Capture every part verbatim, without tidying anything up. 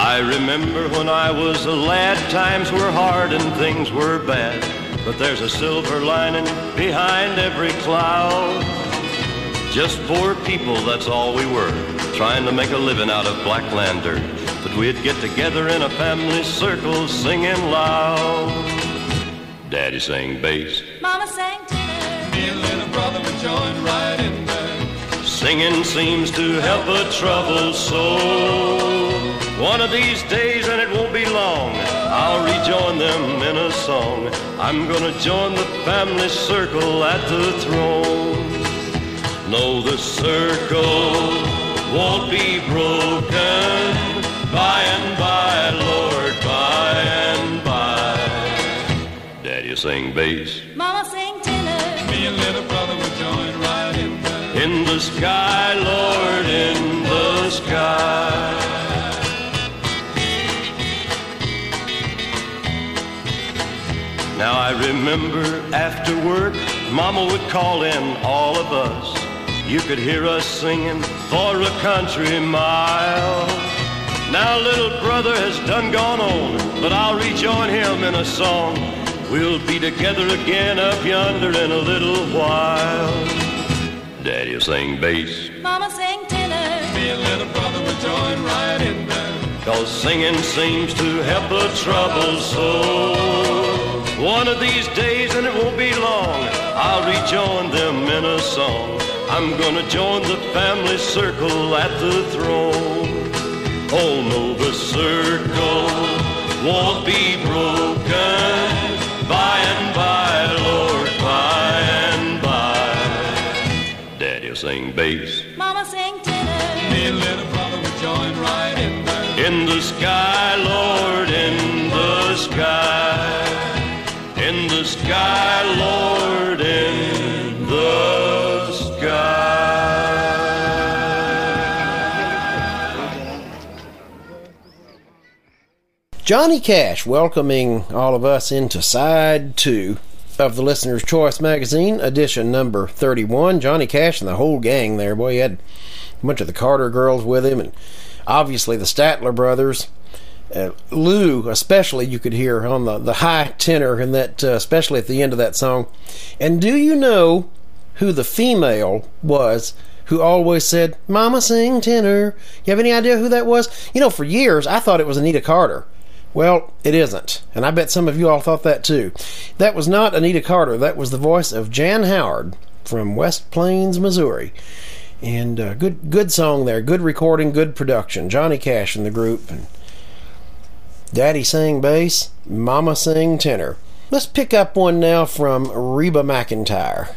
I remember when I was a lad, times were hard and things were bad, but there's a silver lining behind every cloud. Just poor people, that's all we were, trying to make a living out of Blackland dirt. But we'd get together in a family circle singing loud. Daddy sang bass, Mama sang tenor, me and little brother would join right in there. Singing seems to help a troubled soul. One of these days, and it won't be long, I'll rejoin them in a song. I'm gonna join the family circle at the throne. No, the circle won't be broken. By and by, Lord, by and by. Daddy sang bass, Mama sang tenor, Me and little brother would join right in there. in the sky, Lord, in the sky. Now I remember after work, Mama would call in all of us. You could hear us singing for a country mile. Now little brother has done gone on, but I'll rejoin him in a song. We'll be together again up yonder in a little while. Daddy'll sing bass, Mama sang tenor, Me and little brother would join right in there. 'cause singing seems to help a troubled soul. One of these days, and it won't be long, I'll rejoin them in a song. I'm gonna join the family circle at the throne. Oh no, the circle won't be broken. By and by, Lord, by and by. Daddy'll sing bass, Mama sang tenor, Me and little brother would join right in there. in the sky, Lord, in the sky. In the sky, Lord, in the sky. Johnny Cash welcoming all of us into side two of the Listener's Choice magazine, edition number thirty-one. Johnny Cash and the whole gang there. Boy, he had a bunch of the Carter girls with him, and obviously the Statler brothers. Uh, Lou, especially, you could hear on the, the high tenor, and that, uh, especially at the end of that song. And do you know who the female was who always said, Mama sing tenor? You have any idea who that was? You know, for years, I thought it was Anita Carter. Well, it isn't, and I bet some of you all thought that too. That was not Anita Carter. That was the voice of Jan Howard from West Plains, Missouri. And uh, good, good song there, good recording, good production. Johnny Cash and the group, and Daddy sang bass, Mama sang tenor. Let's pick up one now from Reba McEntire.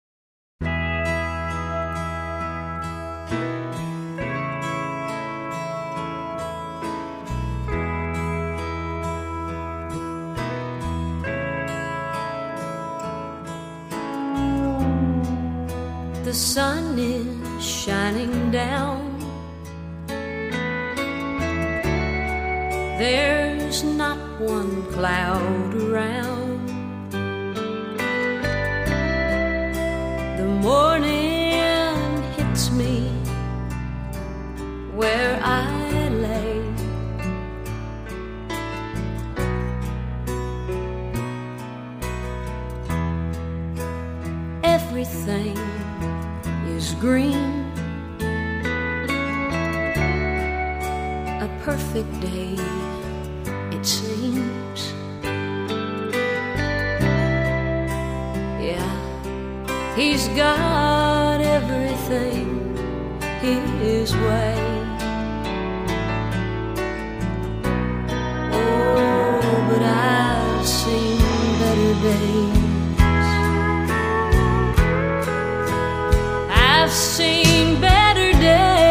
The sun is shining down. There's not one cloud around. The morning hits me where I lay. Everything is green. A perfect day, it seems. Yeah, he's got everything his way. Oh, but I've seen better days. I've seen better days.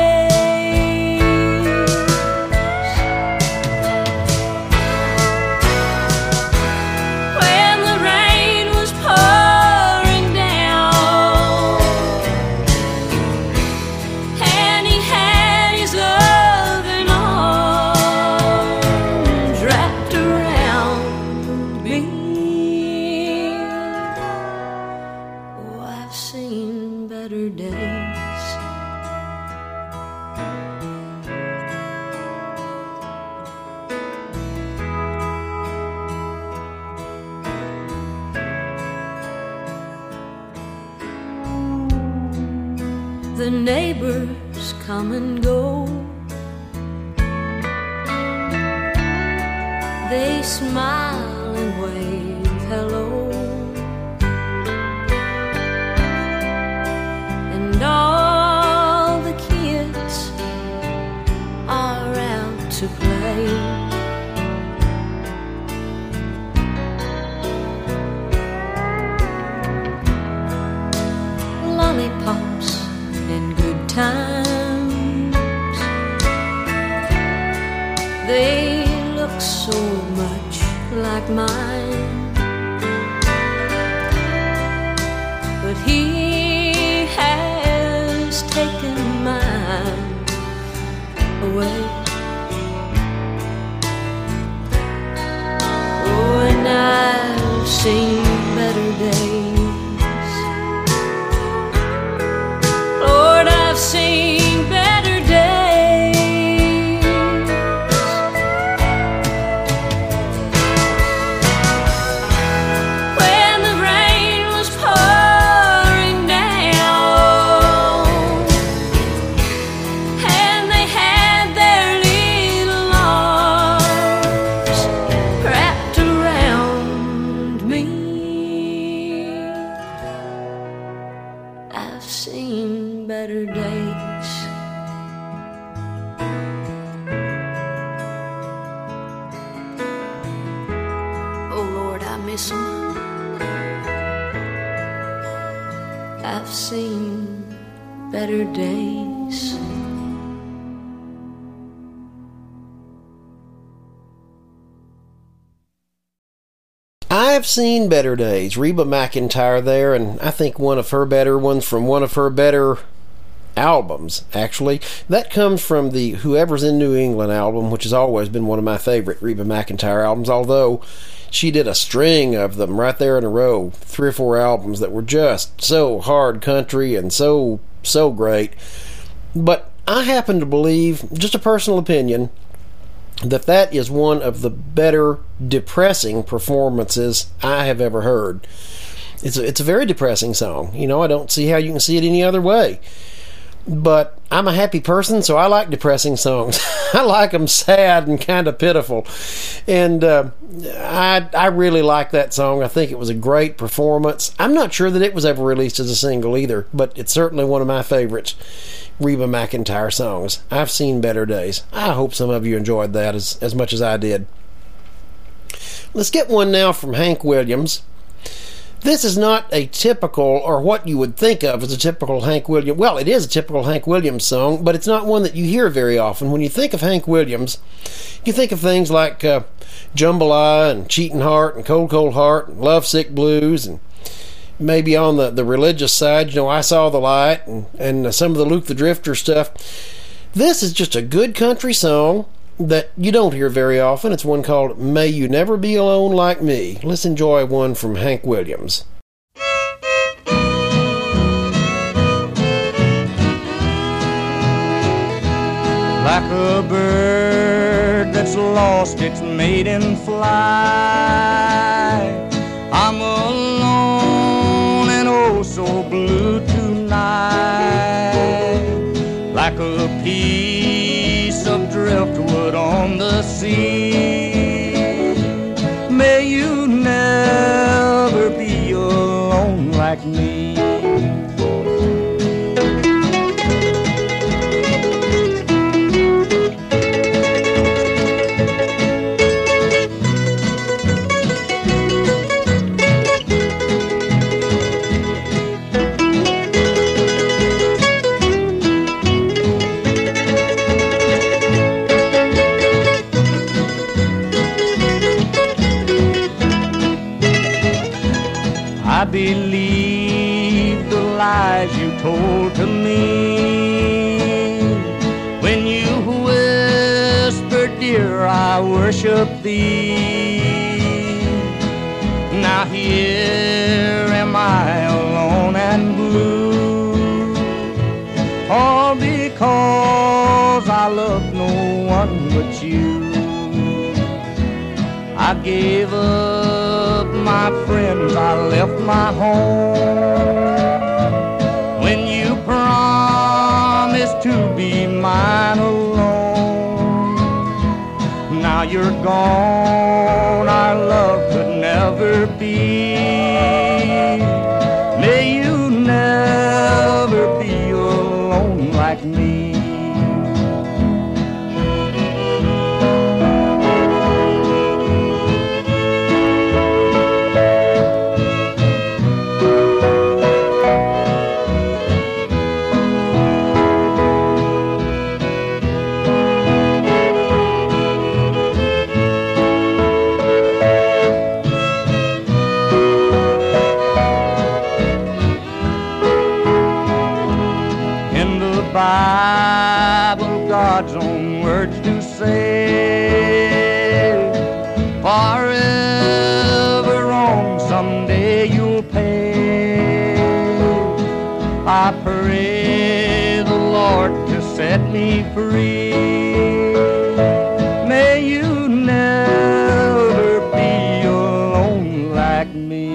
Seen. 'Cause The neighbors come and go. They smile and wave hello. And all the kids are out to play. Lollipops and good times, they look so much like mine. But he has taken mine away. Oh, and I've seen better days. Lord, I've seen better days. When the rain was pouring down and they had their little arms wrapped around me. I've seen better days. Oh Lord, I miss 'em. I've seen better days. I've seen better days. Reba McEntire there, and I think one of her better ones from one of her better albums, actually. That comes from the Whoever's in New England album, which has always been one of my favorite Reba McEntire albums, although she did a string of them right there in a row, three or four albums that were just so hard country and so, so great. But I happen to believe, just a personal opinion, that that is one of the better depressing performances I have ever heard. It's a, it's a very depressing song. You know, I don't see how you can see it any other way. But I'm a happy person, so I like depressing songs. I like them sad and kind of pitiful. And uh, I I really like that song. I think it was a great performance. I'm not sure that it was ever released as a single either, but it's certainly one of my favorites Reba McEntire songs. I've seen better days. I hope some of you enjoyed that as, as much as I did. Let's get one now from Hank Williams. This is not a typical, or what you would think of as a typical Hank Williams. Well, it is a typical Hank Williams song, but it's not one that you hear very often. When you think of Hank Williams, you think of things like uh, Jambalaya and Cheating Heart and Cold Cold Heart and Lovesick Blues, and maybe on the, the religious side, you know, I Saw the Light and, and uh, some of the Luke the Drifter stuff. This is just a good country song that you don't hear very often. It's one called May You Never Be Alone Like Me. Let's enjoy one from Hank Williams. Like a bird that's lost its maiden flight, I'm alone and oh so blue tonight. Like a piece of driftwood on the sea, may you never be alone like me. I believe the lies you told to me when you whispered, dear, I worship thee. Now here am I alone and blue, all because I love no one but you. I gave up my friends, I left my home when you promised to be mine alone. Now you're gone, our love could never be. May you never be alone like me. Bible, God's own words do say, forever wrong, someday you'll pay. I pray the Lord to set me free. May you never be alone like me.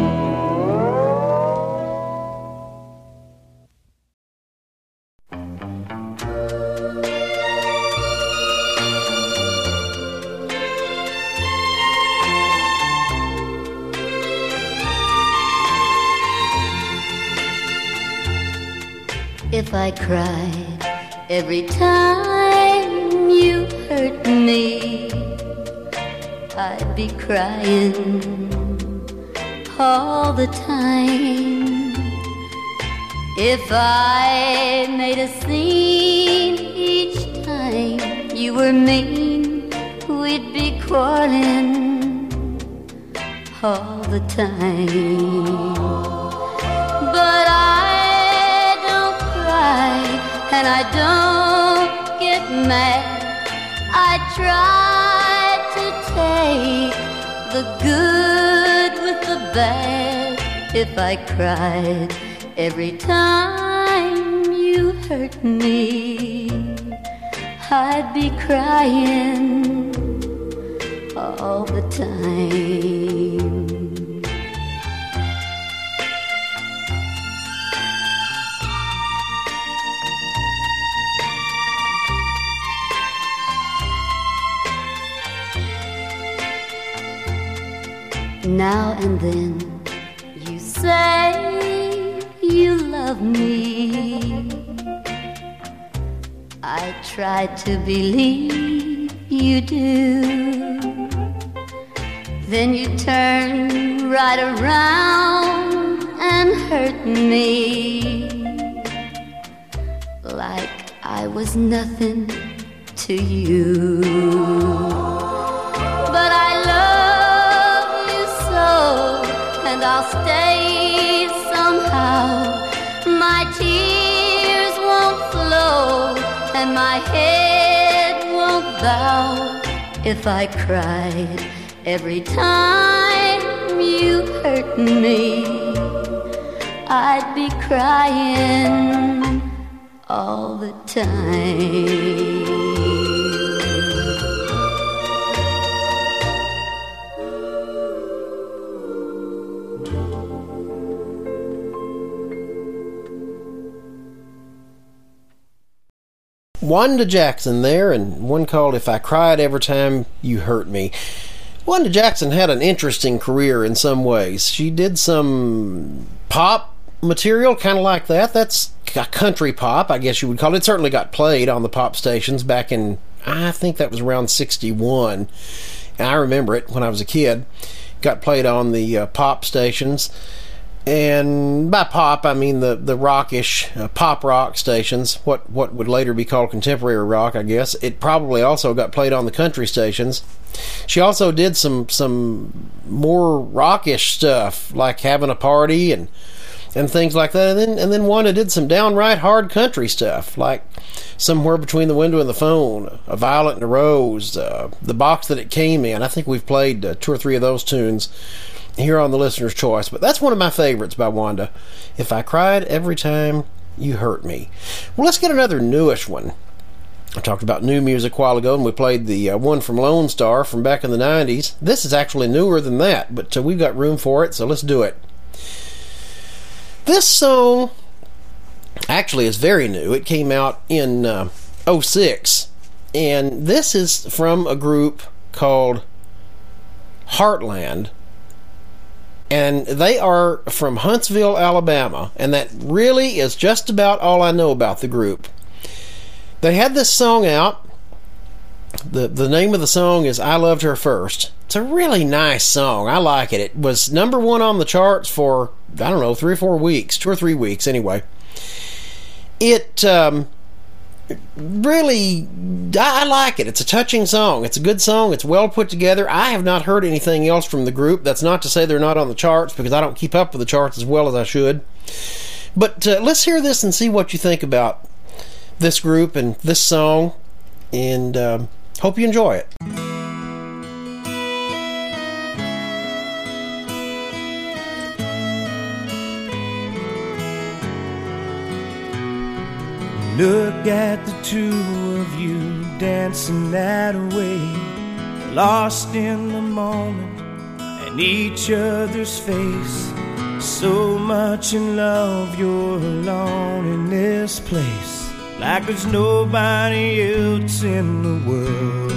If I cried every time you hurt me, I'd be crying all the time. If I made a scene each time you were mean, we'd be quarreling all the time. But I and I don't get mad. I try to take the good with the bad. If I cried every time you hurt me, I'd be crying all the time. Now and then you say you love me. I try to believe you do. Then you turn right around and hurt me, like I was nothing to you. But I love you so, and I'll stay somehow. My tears won't flow and my head won't bow. If I cried every time you hurt me, I'd be crying all the time. Wanda Jackson there, and one called If I Cried Every Time You Hurt Me. Wanda Jackson had an interesting career in some ways. She did some pop material, kind of like that. That's country pop, I guess you would call it. It certainly got played on the pop stations back in, I think that was around sixty-one. And I remember it when I was a kid. Got played on the uh, pop stations. And by pop, I mean the, the rockish, uh, pop rock stations, what, what would later be called contemporary rock, I guess. It probably also got played on the country stations. She also did some some more rockish stuff, like Having a Party and and things like that. And then and then Wanda did some downright hard country stuff, like Somewhere Between the Window and the Phone, A Violet and a Rose, uh, The Box That It Came In. I think we've played uh, two or three of those tunes here on the Listener's Choice, but that's one of my favorites by Wanda. If I Cried Every Time You Hurt Me. Well, let's get another newish one. I talked about new music a while ago, and we played the uh, one from Lone Star from back in the nineties. This is actually newer than that, but uh, we've got room for it, so let's do it. This song Actually, it's very new. It came out in uh, oh six. And this is from a group called Heartland. And they are from Huntsville, Alabama. And that really is just about all I know about the group. They had this song out. The, the name of the song is I Loved Her First. It's a really nice song. I like it. It was number one on the charts for, I don't know, three or four weeks. Two or three weeks, anyway. It um, really, I like it. It's a touching song. It's a good song. It's well put together. I have not heard anything else from the group. That's not to say they're not on the charts, because I don't keep up with the charts as well as I should. But uh, let's hear this and see what you think about this group and this song. And um, hope you enjoy it. Look at the two of you dancing that way, lost in the moment and each other's face. So much in love, you're alone in this place, like there's nobody else in the world.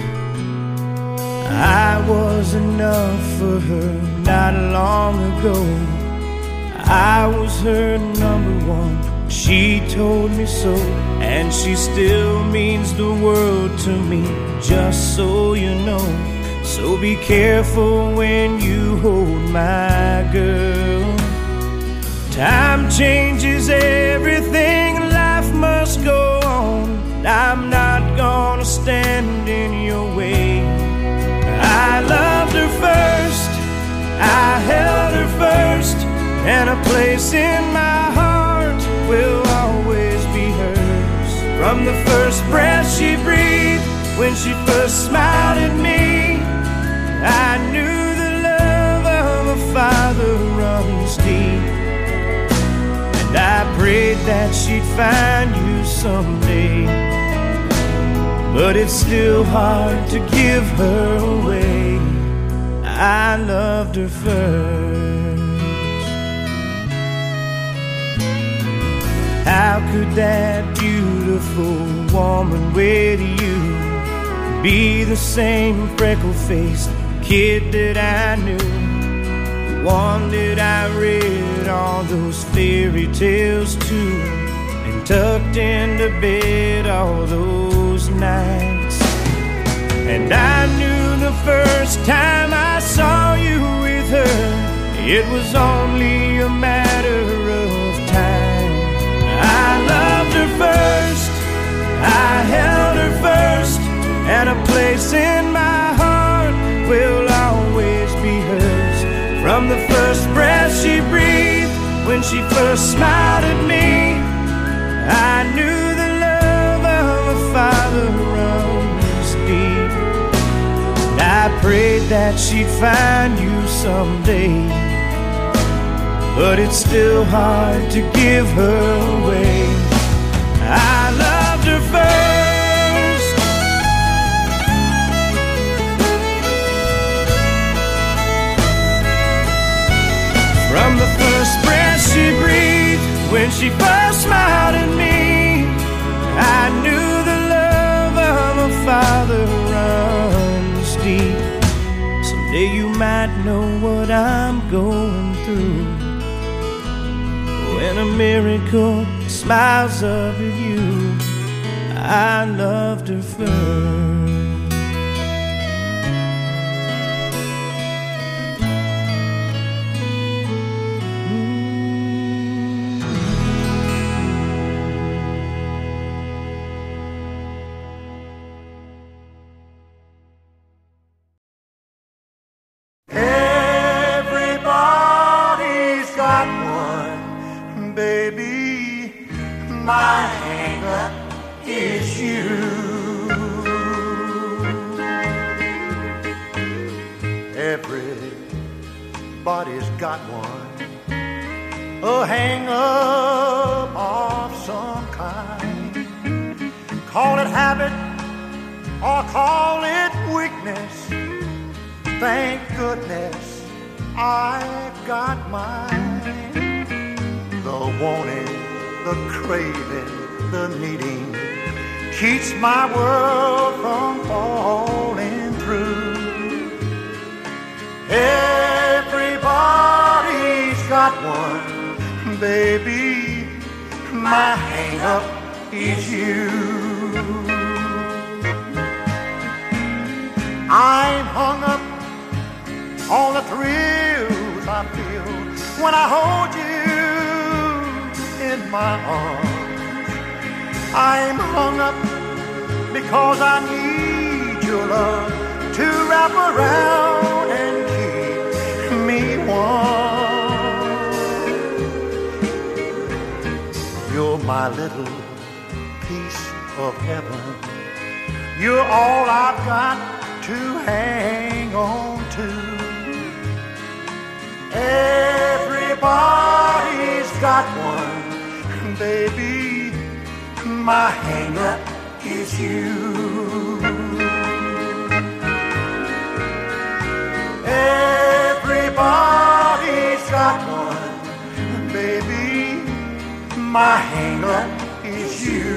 I was enough for her not long ago. I was her number one. She told me so, and she still means the world to me, just so you know. So be careful when you hold my girl. Time changes everything, life must go on. I'm not gonna stand in your way. I loved her first, I held her first, and a place in my heart will always be hers. From the first breath she breathed, when she first smiled at me, I knew the love of a father runs deep. And I prayed that she'd find you someday, but it's still hard to give her away. I loved her first. How could that beautiful woman with you be the same freckle-faced kid that I knew, the one that I read all those fairy tales to, and tucked into bed all those nights? And I knew the first time I saw you with her, it was only a matter of time. I loved her first, I held her first, and a place in my heart will always be hers. From the first breath she breathed, when she first smiled at me, I knew the love of a father runs deep. And I prayed that she'd find you someday, but it's still hard to give her away. I loved her first. From the first breath she breathed, when she first smiled at me, I knew the love of a father runs deep. Someday you might know what I'm going through, when a miracle smiles up at you. I loved her first. Everybody's got one, baby. My hang-up is you. Everybody's got one, a hang-up of some kind. Call it habit or call it weakness. Thank goodness I got mine. The wanting the craving, the needing keeps my world from falling through. Everybody's got one, baby. My hang-up is you. I'm hung up on the thrills I feel when I hold you in my arms. I'm hung up because I need your love to wrap around and keep me warm. You're my little piece of heaven. You're all I've got to hang on to. Everybody's got one, baby. My hang-up is you. Everybody's got one, baby. My hang-up is you.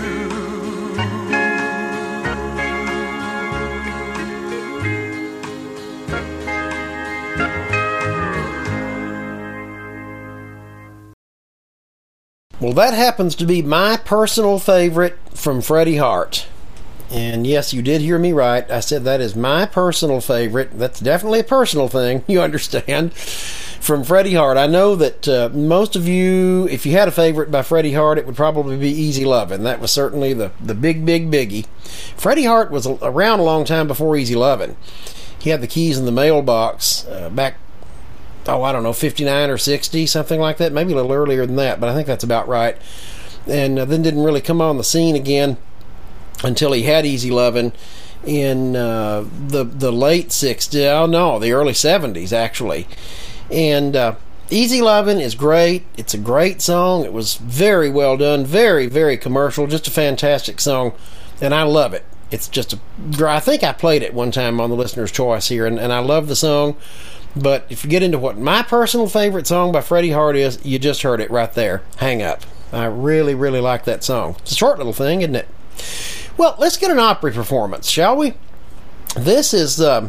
Well, that happens to be my personal favorite from Freddie Hart. And yes, you did hear me right. I said that is my personal favorite. That's definitely a personal thing, you understand, from Freddie Hart. I know that uh, most of you, if you had a favorite by Freddie Hart, it would probably be Easy Lovin'. That was certainly the, the big, big biggie. Freddie Hart was around a long time before Easy Lovin'. He had the Keys in the Mailbox uh, back oh, I don't know, fifty-nine or sixty, something like that. Maybe a little earlier than that, but I think that's about right. And uh, then didn't really come on the scene again until he had Easy Lovin' in uh, the the late sixties. Oh, no, the early seventies, actually. And uh, Easy Lovin' is great. It's a great song. It was very well done, very, very commercial, just a fantastic song, and I love it. It's just a, I think I played it one time on the Listener's Choice here, and, and I love the song. But if you get into what my personal favorite song by Freddie Hart is, you just heard it right there. Hang Up. I really, really like that song. It's a short little thing, isn't it? Well, let's get an Opry performance, shall we? This is, um,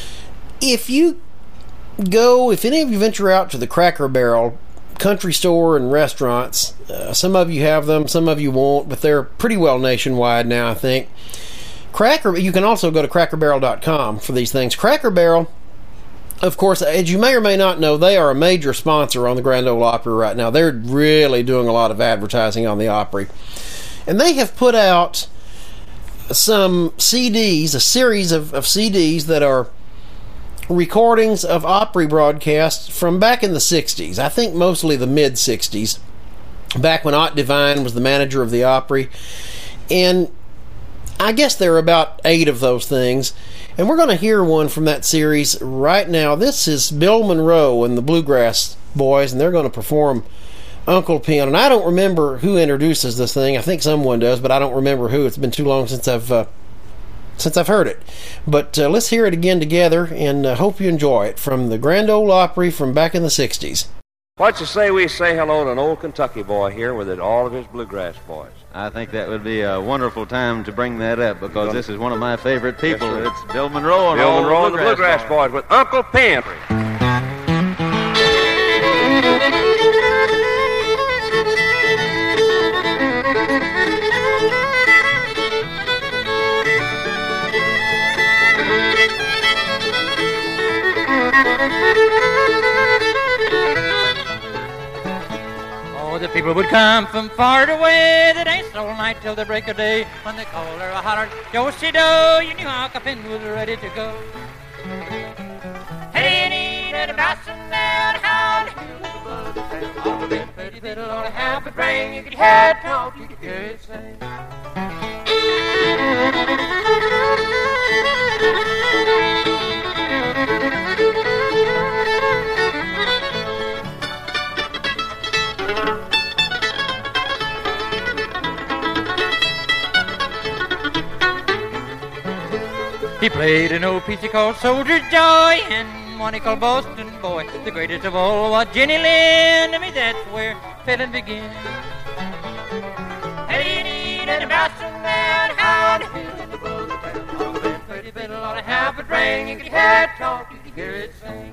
if you go, if any of you venture out to the Cracker Barrel country store and restaurants, uh, some of you have them, some of you won't, but they're pretty well nationwide now, I think. Cracker, you can also go to cracker barrel dot com for these things. Cracker Barrel, of course, as you may or may not know, they are a major sponsor on the Grand Ole Opry right now. They're really doing a lot of advertising on the Opry. And they have put out some C Ds, a series of, of C Ds that are recordings of Opry broadcasts from back in the sixties. I think mostly the mid-sixties, back when Ott Devine was the manager of the Opry. And I guess there are about eight of those things. And we're going to hear one from that series right now. This is Bill Monroe and the Bluegrass Boys, and they're going to perform Uncle Pen. And I don't remember who introduces this thing. I think someone does, but I don't remember who. It's been too long since I've uh, since I've heard it. But uh, let's hear it again together, and uh, hope you enjoy it from the Grand Ole Opry from back in the sixties. What you say we say hello to an old Kentucky boy here with it, all of his Bluegrass Boys? I think that would be a wonderful time to bring that up, because this is one of my favorite people. Yes, it's Bill Monroe and Bill all Monroe the and the Bluegrass Boys. Boys with Uncle Pen. The people would come from far away. They danced all night till the break of day. When they called her a hollered, Josie Doe, you knew Uncle Pen was ready to go. Hey, need a bouncing down, how the hill of the blood. Uncle Pen played a fiddle on a half a string. You could hear it talk, you could hear it sing. He played an old piece he called Soldier's Joy, and one he called Boston Boy. The greatest of all was Jenny Lind. I mean, that's where fiddling began. rang, you could hear it talk, you could hear it sing.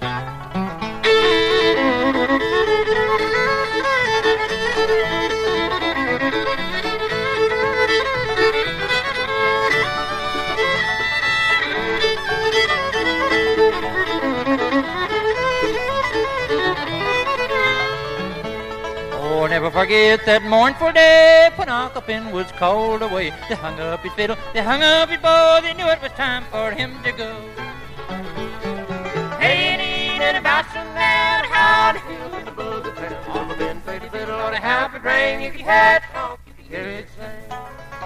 Oh, never forget that mournful day when Uncle Ben was called away. They hung up his fiddle, they hung up his bow, they knew it was time for him to go. Hey, ain't it about some loud, how to feel in the bug of town? Uncle Ben played the fiddle on a happy ring, you could hear it talk, you could hear it sing.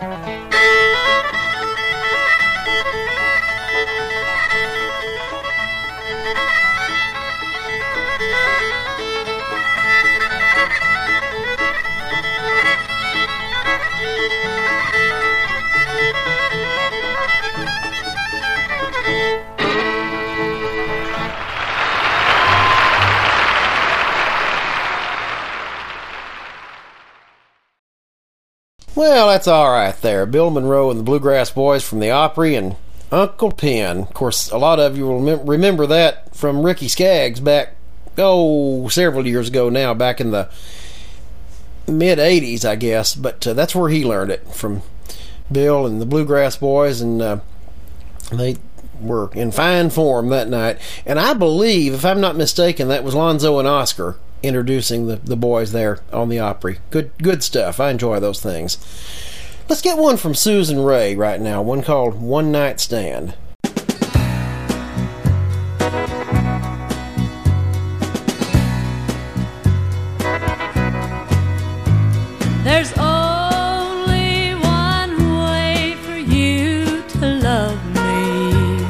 Well, that's all right there. Bill Monroe and the Bluegrass Boys from the Opry and Uncle Pen. Of course, a lot of you will mem- remember that from Ricky Skaggs back, oh, several years ago now, back in the mid-eighties, I guess. But uh, that's where he learned it, from Bill and the Bluegrass Boys, and uh, they were in fine form that night. And I believe, if I'm not mistaken, that was Lonzo and Oscar introducing the, the boys there on the Opry. Good good stuff. I enjoy those things. Let's get one from Susan Ray right now, one called One Night Stand. There's only one way for you to love me,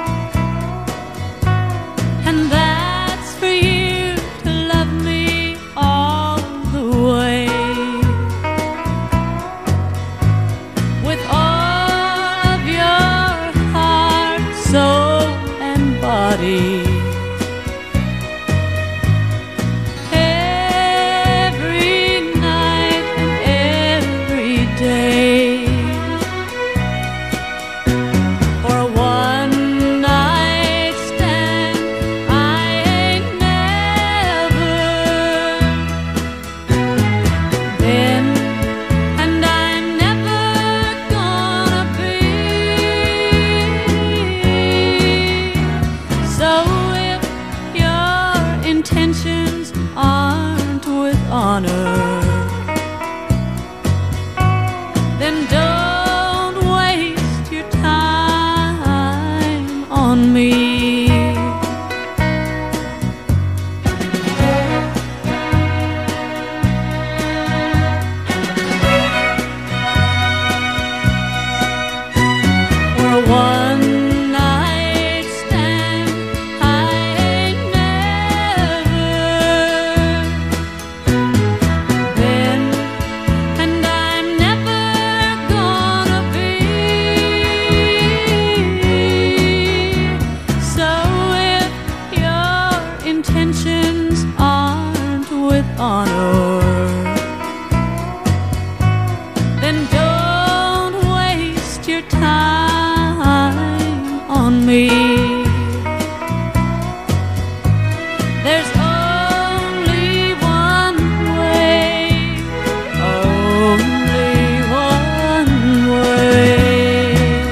and that's for you to love me all the way, with all of your heart, soul, and body. Then don't waste your time on me. For a one night stand, I ain't never been, and I'm never gonna be. So if your intentions aren't with honor, then don't waste your time on me. There's only one way, only one way.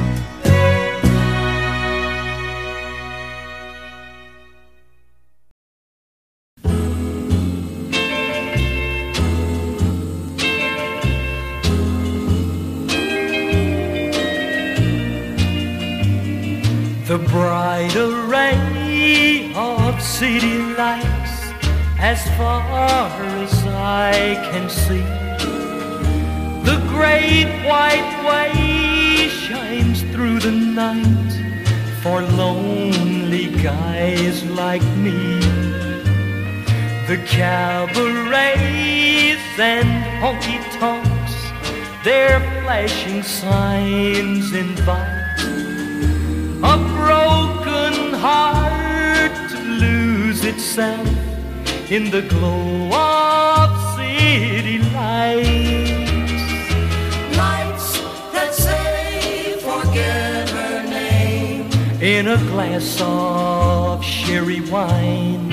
The bright array of city lights, as far as I can see, the great white way shines through the night for lonely guys like me. The cabarets and honky-tonks, their flashing signs invite a broken heart to lose itself in the glow of city lights. Lights that say forget her name in a glass of sherry wine.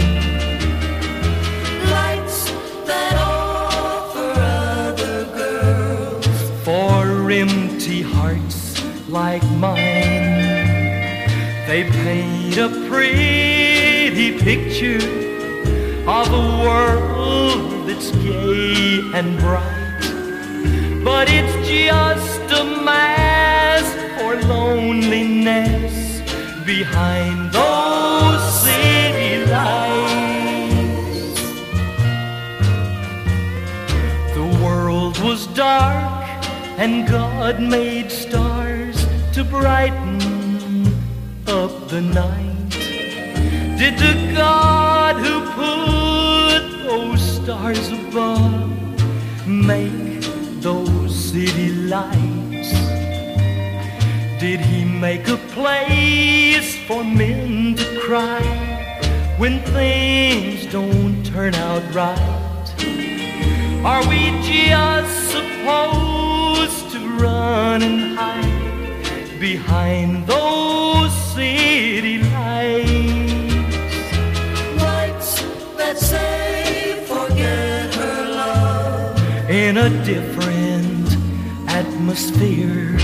Lights that offer other girls for empty hearts like mine. They paint a pretty picture of a world that's gay and bright, but it's just a mask for loneliness behind those city lights. The world was dark and God made stars to brighten up the night. Did the God who put those stars above make those city lights? Did he make a place for men to cry when things don't turn out right? Are we just supposed to run and hide behind those city lights? Lights that say forget her love in a different atmosphere.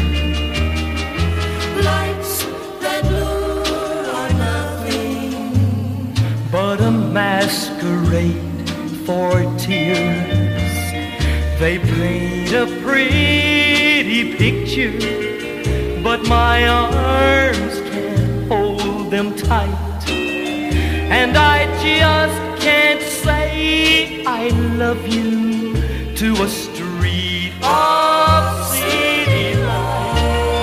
Lights that lure are nothing but a masquerade for tears. They paint a pretty picture, but my arms can't hold them tight, and I just can't say I love you to a street of city lights.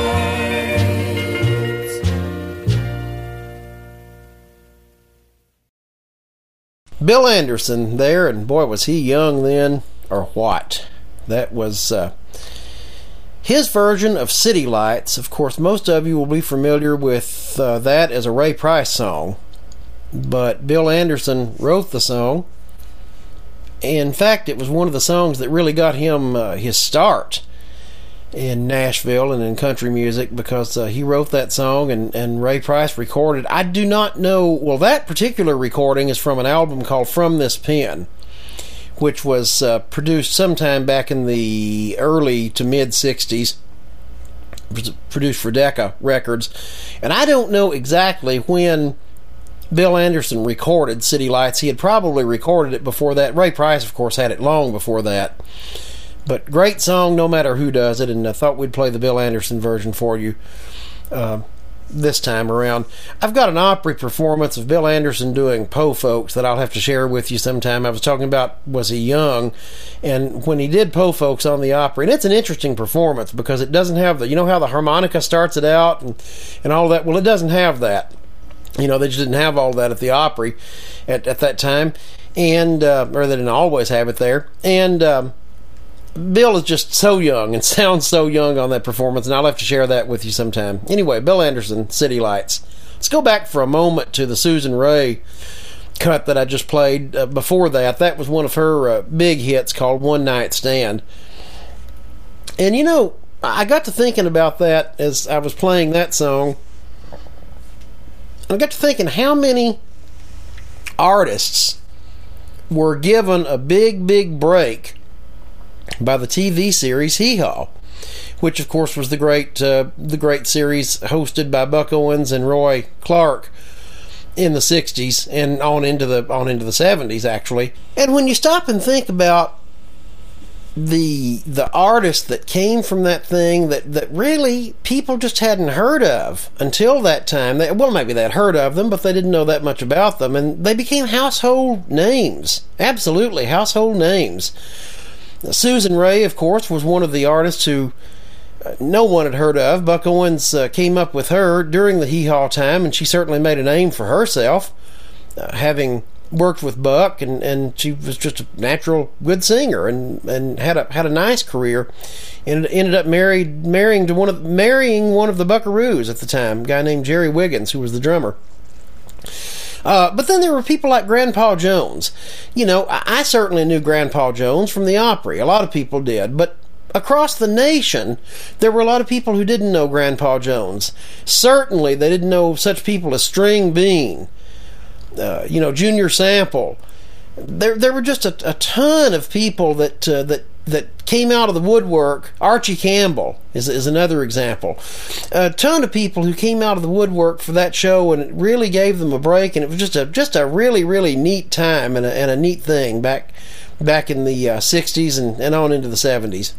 Bill Anderson there, and boy was he young then, or what? That was uh, his version of City Lights. Of course, most of you will be familiar with uh, that as a Ray Price song, but Bill Anderson wrote the song. In fact, it was one of the songs that really got him uh, his start in Nashville and in country music, because uh, he wrote that song and, and Ray Price recorded. I do not know, well, that particular recording is from an album called From This Pen, which was uh, produced sometime back in the early to mid sixties. It was produced for Decca Records. And I don't know exactly when Bill Anderson recorded City Lights. He had probably recorded it before that. Ray Price, of course, had it long before that. But great song no matter who does it, and I thought we'd play the Bill Anderson version for you uh, this time around. I've got an Opry performance of Bill Anderson doing Po Folks that I'll have to share with you sometime. I was talking about was he young, and when he did Po Folks on the Opry, and it's an interesting performance because it doesn't have the, you know how the harmonica starts it out and, and all that? Well, it doesn't have that. You know, they just didn't have all that at the Opry at, at that time, and uh, or they didn't always have it there. And um, Bill is just so young and sounds so young on that performance, and I'll have to share that with you sometime. Anyway, Bill Anderson, City Lights. Let's go back for a moment to the Susan Rae cut that I just played uh, before that. That was one of her uh, big hits called One Night Stand. And, you know, I got to thinking about that as I was playing that song. I got to thinking how many artists were given a big, big break by the T V series Hee Haw, which of course was the great uh, the great series hosted by Buck Owens and Roy Clark in the sixties and on into the on into the seventies actually. And when you stop and think about the the artists that came from that thing that, that really people just hadn't heard of until that time, they, well maybe they'd heard of them but they didn't know that much about them, and they became household names, absolutely household names. Susan Rae, of course, was one of the artists who uh, no one had heard of. Buck Owens uh, came up with her during the Hee Haw time, and she certainly made a name for herself, uh, having worked with Buck, and, and she was just a natural good singer, and, and had a had a nice career, and ended up married marrying to one of marrying one of the Buckaroos at the time, a guy named Jerry Wiggins, who was the drummer. Uh, but then there were people like Grandpa Jones. You know, I, I certainly knew Grandpa Jones from the Opry. A lot of people did. But across the nation, there were a lot of people who didn't know Grandpa Jones. Certainly, they didn't know such people as String Bean, uh, you know, Junior Sample. There, there were just a, a ton of people that uh, that that came out of the woodwork. Archie Campbell is is another example. A ton of people who came out of the woodwork for that show, and it really gave them a break. And it was just a just a really really neat time and a, and a neat thing back back in the uh, sixties and, and on into the seventies.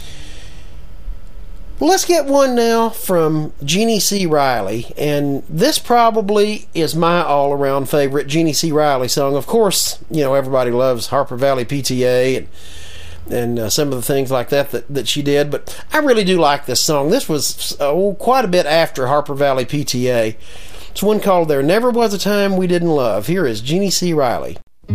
Well, let's get one now from Jeannie C. Riley, and this probably is my all-around favorite Jeannie C. Riley song. Of course, you know, everybody loves Harper Valley P T A and and uh, some of the things like that, that that she did, but I really do like this song. This was oh, quite a bit after Harper Valley P T A. It's one called There Never Was a Time We Didn't Love. Here is Jeannie C. Riley.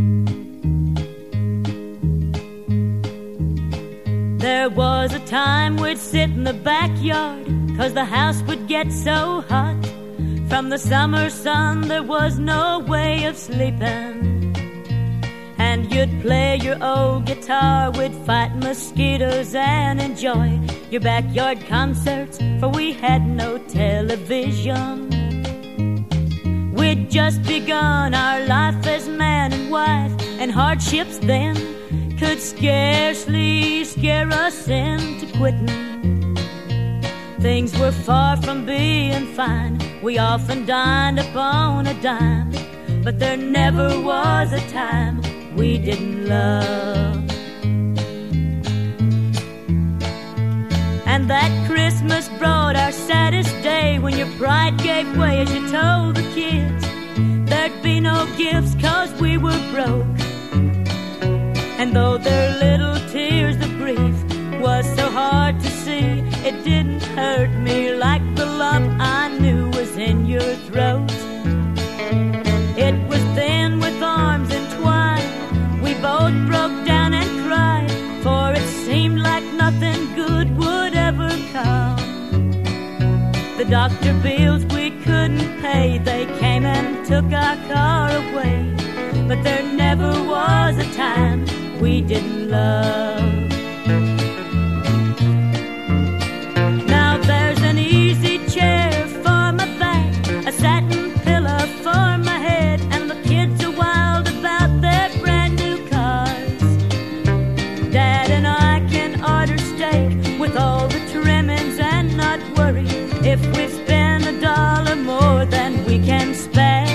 There was a time we'd sit in the backyard, 'cause the house would get so hot. From the summer sun there was no way of sleeping. And you'd play your old guitar, we'd fight mosquitoes and enjoy your backyard concerts, for we had no television. We'd just begun our life as man and wife, and hardships then could scarcely scare us into quitting. Things were far from being fine, we often dined upon a dime, but there never was a time we didn't love. And that Christmas brought our saddest day, when your pride gave way as you told the kids there'd be no gifts 'cause we were broke. And though their little tears of grief was so hard to see, it didn't hurt me like the lump I knew was in your throat. It was then with arms entwined we both broke down and cried, for it seemed like nothing good would ever come. The doctor bills we couldn't pay, they came and took our car away, but there never was a time we didn't love. Now there's an easy chair for my back, a satin pillow for my head, and the kids are wild about their brand new cars. Dad and I can order steak with all the trimmings and not worry if we spend a dollar more than we can spare.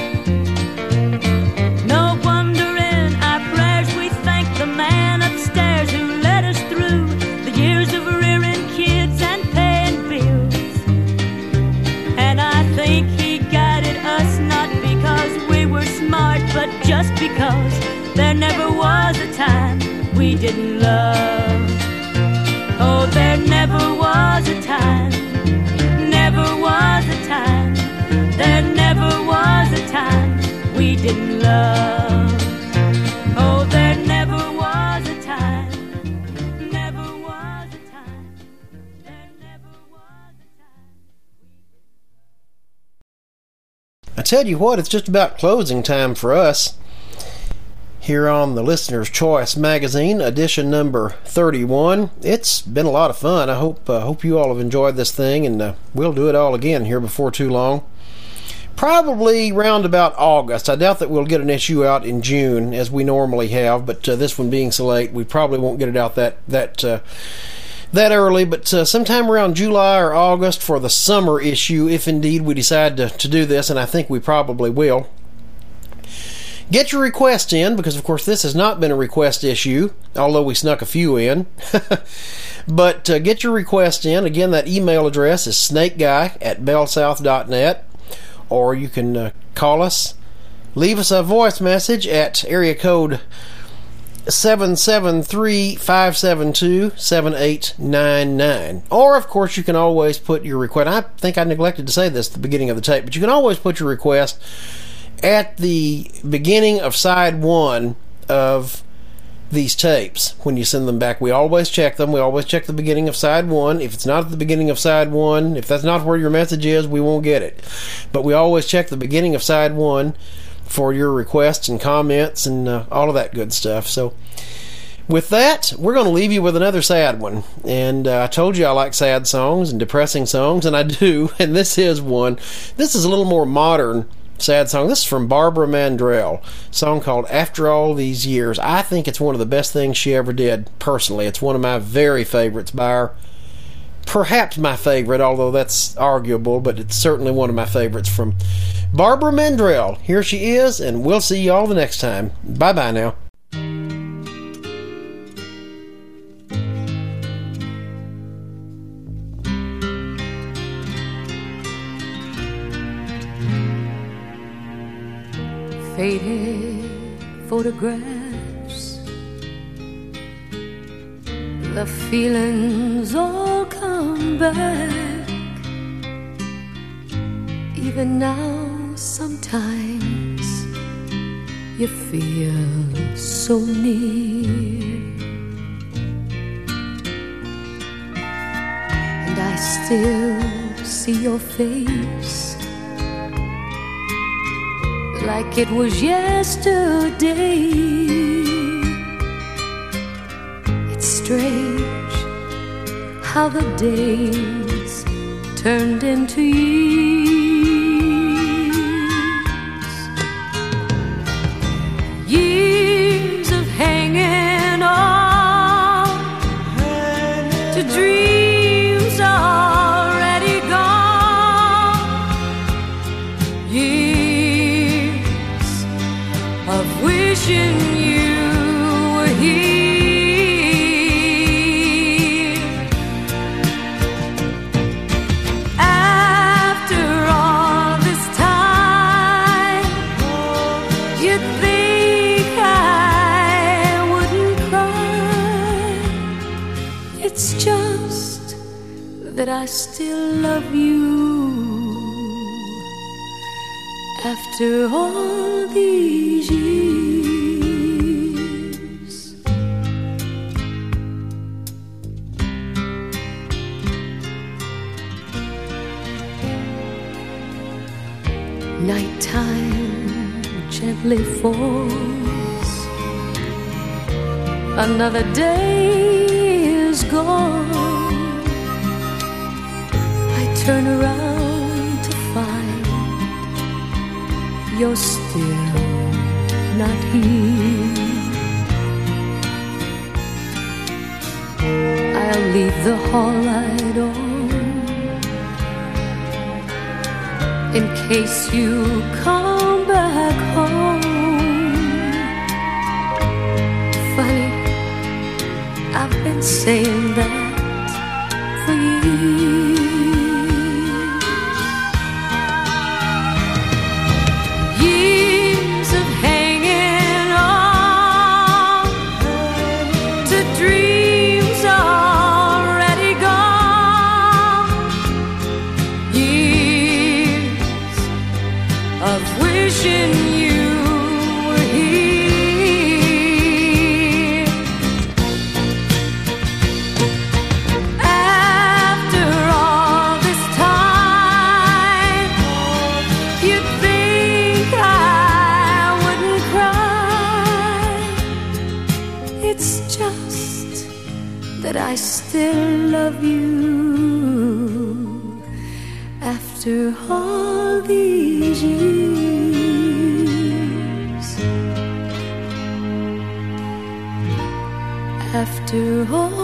No wonder in our prayers we thank the man upstairs who led us through the years of rearing kids and paying bills. And I think he guided us not because we were smart, but just because there never was a time we didn't love. Oh, there never was a time, never was a time, there never was a time we didn't love. Oh, there never was a time, never was a time, there never was a time. I tell you what, it's just about closing time for us here on the Listener's Choice Magazine, edition number thirty-one. It's been a lot of fun. I hope uh, hope you all have enjoyed this thing, and uh, we'll do it all again here before too long. Probably round about August. I doubt that we'll get an issue out in June as we normally have, but uh, this one being so late, we probably won't get it out that that uh, that early. But uh, sometime around July or August for the summer issue, if indeed we decide to, to do this, and I think we probably will. Get your request in, because of course this has not been a request issue, although we snuck a few in. But uh, get your request in. Again, that email address is snakeguy at bellsouth dot net, or you can uh, call us, leave us a voice message at area code seven seven three, five seven two, seven eight nine nine. Or, of course, you can always put your request. I think I neglected to say this at the beginning of the tape, but you can always put your request at the beginning of side one of these tapes when you send them back. We always check them. We always check the beginning of side one. If it's not at the beginning of side one, if that's not where your message is, we won't get it. But we always check the beginning of side one for your requests and comments and uh, all of that good stuff. So with that, we're going to leave you with another sad one. And uh, I told you I like sad songs and depressing songs, and I do. And this is one. This is a little more modern sad song. This is from Barbara Mandrell, a song called After All These Years. I think it's one of the best things she ever did, personally. It's one of my very favorites by her. Perhaps my favorite, although that's arguable, but it's certainly one of my favorites from Barbara Mandrell. Here she is, and we'll see you all the next time. Bye-bye now. Faded photographs, the feelings all come back. Even now, sometimes you feel so near, and I still see your face like it was yesterday. It's strange how the days turned into years. Years of hanging on to dreams already gone. Years of wishing you were here. After all this time, you'd think I wouldn't cry. It's just that I still love you after all these years. Nighttime gently falls, another day is gone. I turn around to find you're still not here. I'll leave the hall light on in case you come back home. Funny, I've been saying that for years. Years of hanging on to dreams already gone. Years of wishing you were here. After all this time, you'd think I wouldn't cry. It's just that I still love you after all these years. After all